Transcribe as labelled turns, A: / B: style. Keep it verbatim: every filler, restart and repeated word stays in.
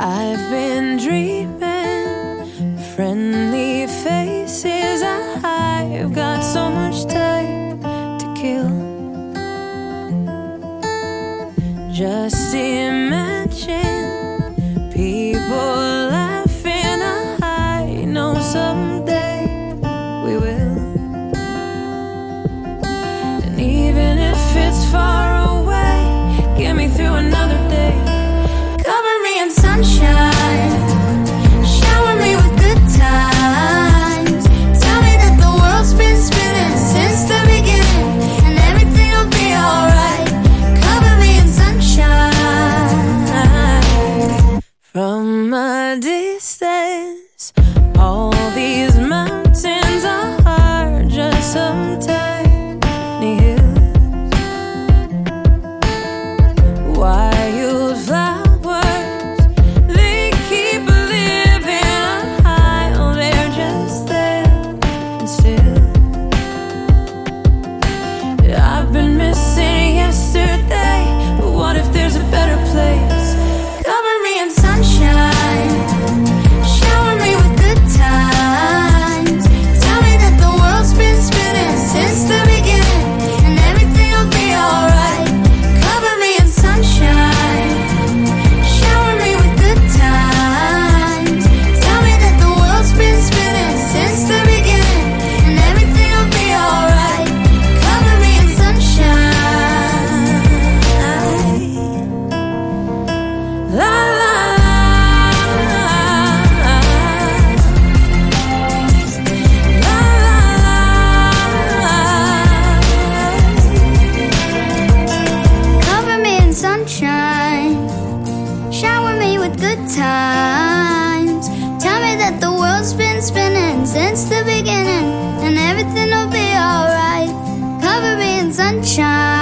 A: I've been dreaming, friendly faces. I've got so much time to kill. Just imagine people laughing. I know someday we will. And even if it's far away, get me through another day. Cover me in sunshine, shower me with good times. Tell me that the world's been spinning since the beginning, and everything will be alright. Cover me in sunshine. From a distance, all these mountains are just some tiny hills. Wildflowers, they keep living high. Oh, they're just there and still. I've been missing yesterday, but what if there's a better place? Cover me in sunshine, shower me with good times. Tell me that the world's been spinning since the beginning, and everything will be alright. Cover me in sunshine, shower me with good times. Tell me that the world's been spinning since the beginning, and everything will be alright. Cover me in sunshine. La la Cover me in sunshine, shower me with good times. Tell me that the world's been spinning since the beginning, and everything will be alright. Cover me in sunshine.